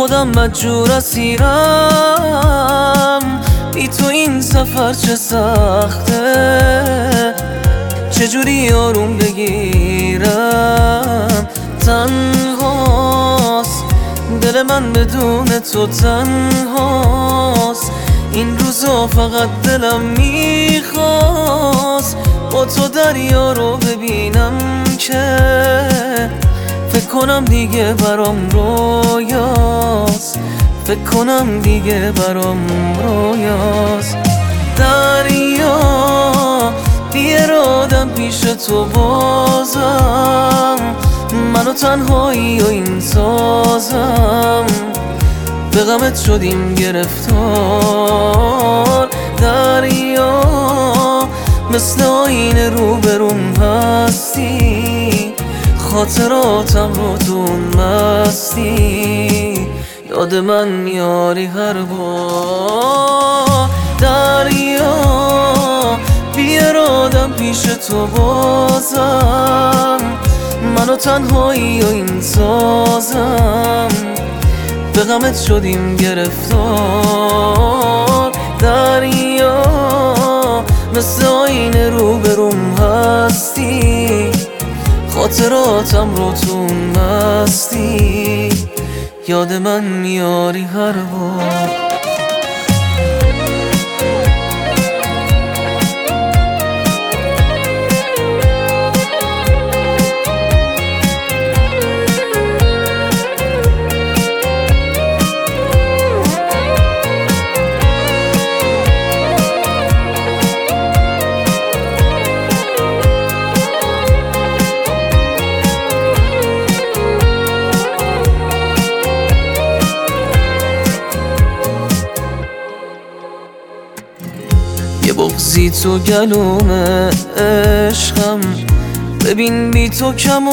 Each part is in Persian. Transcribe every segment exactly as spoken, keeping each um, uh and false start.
خودم مجبور اسیرم، بی تو این سفر چه سخته، چجوری آروم بگیرم. تنهاست دل من بدون تو، تنهاست این روزا، فقط دلم میخواست با تو دریا رو ببینم که فکر کنم دیگه برام رویاست، فکر کنم دیگه برام رویاست. دریا بی ارادم پیش تو بازم، منو تنهایی و این سازم، به غمت شدیم گرفتار. دریا مثل آینه روبروم هستی، خاطراتم رو دون مستی، یاد من میاری هر بار. دریا بی ارادم پیش تو بازم، منو تنهایی و این سازم، به غمت شدیم گرفتار. دریا مثل آینه روبروم هستی، خاطراتم رو تو مستی، یاد من میاری هر بار. یه بغضی تو گلوم عشقم، ببین بی تو کم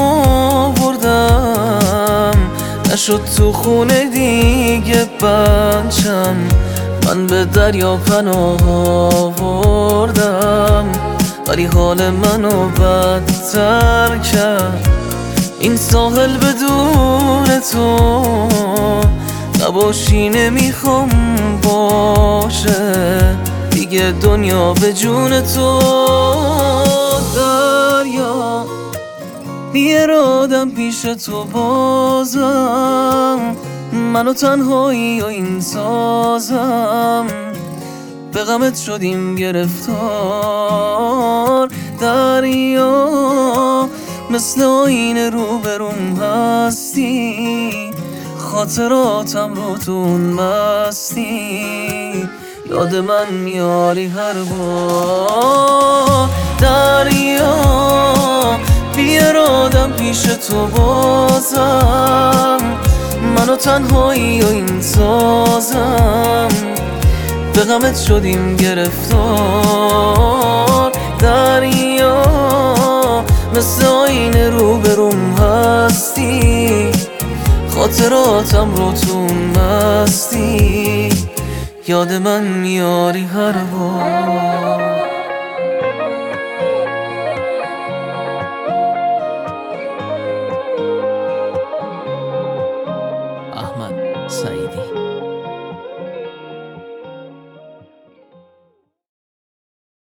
آوردم، نشد تو خونه دیگه بچم، من به دریا پناه آوردم، ولی حال منو بدتر کرد این ساحل بدون تو، نباشی نمیخوام باشه دیگه دنیا به جون تو. دریا بی ارادم پیش تو بازم، منو تنهایی و این سازم، به غمت شدیم گرفتار. دریا مثل آینه روبروم هستی، خاطراتم رو تون مستی، یاد من میاری هر بار. دریا بی ارادم پیش تو بازم، منو تنهایی و این سازم، به غمت شدیم گرفتار. دریا مثل آینه روبروم هستی، خاطراتم رو تون مستی، یاد من میاری هر بار. احمد سعیدی.